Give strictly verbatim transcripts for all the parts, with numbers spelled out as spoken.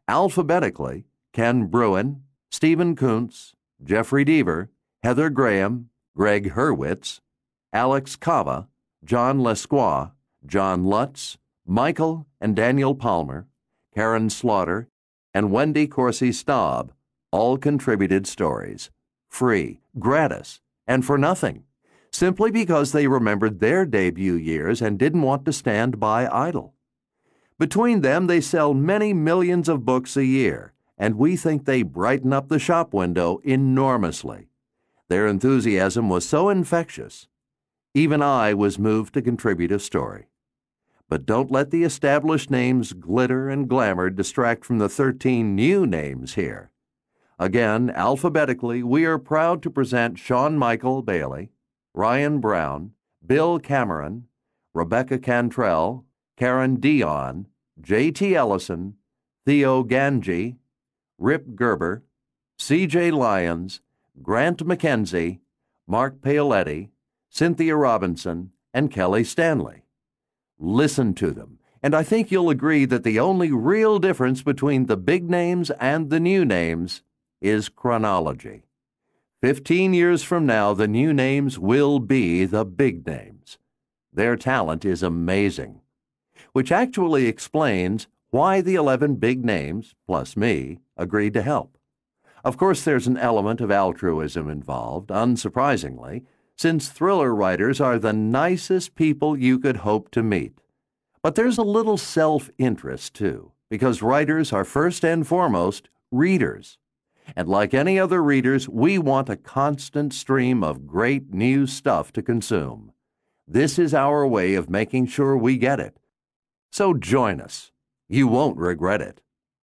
Alphabetically, Ken Bruin, Stephen Kuntz, Jeffrey Deaver, Heather Graham, Greg Hurwitz, Alex Cava, John Lesquois, John Lutz, Michael and Daniel Palmer, Karen Slaughter, and Wendy Corsi Staub all contributed stories, free, gratis, and for nothing, simply because they remembered their debut years and didn't want to stand by idle. Between them, they sell many millions of books a year, and we think they brighten up the shop window enormously. Their enthusiasm was so infectious, even I was moved to contribute a story. But don't let the established names glitter and glamour distract from the thirteen new names here. Again, alphabetically, we are proud to present Sean Michael Bailey, Ryan Brown, Bill Cameron, Rebecca Cantrell, Karen Dion, J T Ellison, Theo Ganji, Rip Gerber, C J Lyons, Grant McKenzie, Mark Paoletti, Cynthia Robinson, and Kelly Stanley. Listen to them, and I think you'll agree that the only real difference between the big names and the new names is chronology. Fifteen years from now, the new names will be the big names. Their talent is amazing, which actually explains why the eleven big names, plus me, agreed to help. Of course, there's an element of altruism involved, unsurprisingly, since thriller writers are the nicest people you could hope to meet. But there's a little self-interest, too, because writers are first and foremost readers. And like any other readers, we want a constant stream of great new stuff to consume. This is our way of making sure we get it. So join us. You won't regret it.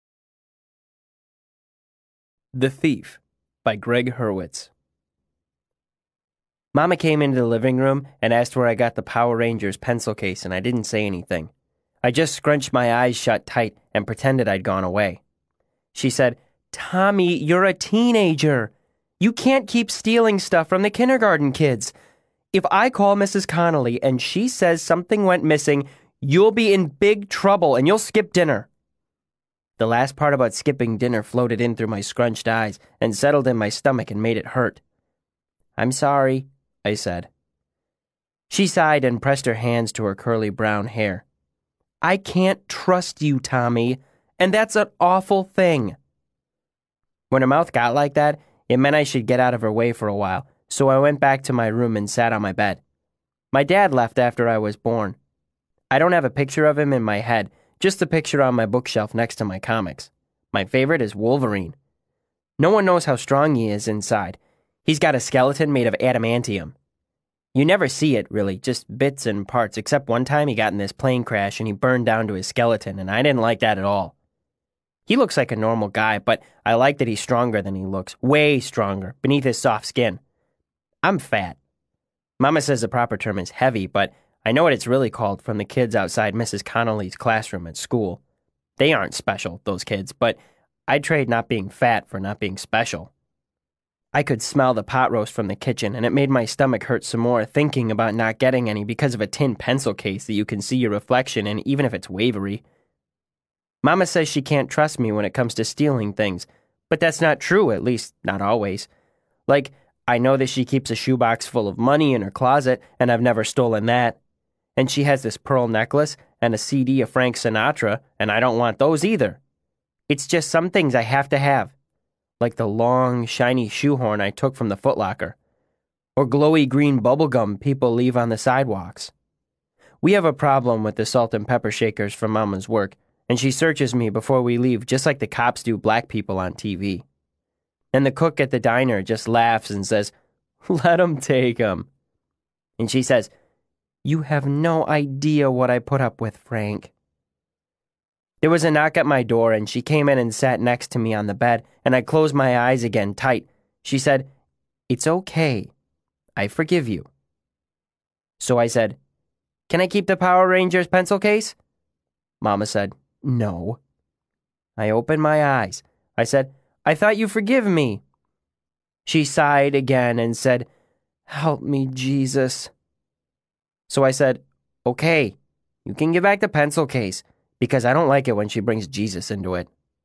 The Thief by Greg Hurwitz. Mama came into the living room and asked where I got the Power Rangers pencil case, and I didn't say anything. I just scrunched my eyes shut tight and pretended I'd gone away. She said, "Tommy, you're a teenager. You can't keep stealing stuff from the kindergarten kids. If I call Missus Connolly and she says something went missing, you'll be in big trouble and you'll skip dinner." The last part about skipping dinner floated in through my scrunched eyes and settled in my stomach and made it hurt. "I'm sorry," I said. She sighed and pressed her hands to her curly brown hair. "I can't trust you, Tommy, and that's an awful thing." When her mouth got like that, it meant I should get out of her way for a while, so I went back to my room and sat on my bed. My dad left after I was born. I don't have a picture of him in my head, just a picture on my bookshelf next to my comics. My favorite is Wolverine. No one knows how strong he is inside. He's got a skeleton made of adamantium. You never see it, really, just bits and parts, except one time he got in this plane crash and he burned down to his skeleton, and I didn't like that at all. He looks like a normal guy, but I like that he's stronger than he looks, way stronger, beneath his soft skin. I'm fat. Mama says the proper term is heavy, but I know what it's really called from the kids outside Missus Connolly's classroom at school. They aren't special, those kids, but I'd trade not being fat for not being special. I could smell the pot roast from the kitchen, and it made my stomach hurt some more thinking about not getting any because of a tin pencil case that you can see your reflection in even if it's wavery. Mama says she can't trust me when it comes to stealing things, but that's not true, at least not always. Like, I know that she keeps a shoebox full of money in her closet, and I've never stolen that. And she has this pearl necklace and a C D of Frank Sinatra, and I don't want those either. It's just some things I have to have, like the long, shiny shoehorn I took from the Foot Locker, or glowy green bubblegum people leave on the sidewalks. We have a problem with the salt and pepper shakers from Mama's work, and she searches me before we leave just like the cops do black people on T V. And the cook at the diner just laughs and says, "Let 'em take 'em." And she says, "You have no idea what I put up with, Frank." There was a knock at my door, and she came in and sat next to me on the bed, and I closed my eyes again tight. She said, "It's okay. I forgive you." So I said, "Can I keep the Power Rangers pencil case?" Mama said, "No." I opened my eyes. I said, "I thought you forgive me." She sighed again and said, "Help me, Jesus." So I said, "Okay, you can give back the pencil case, because I don't like it when she brings Jesus into it."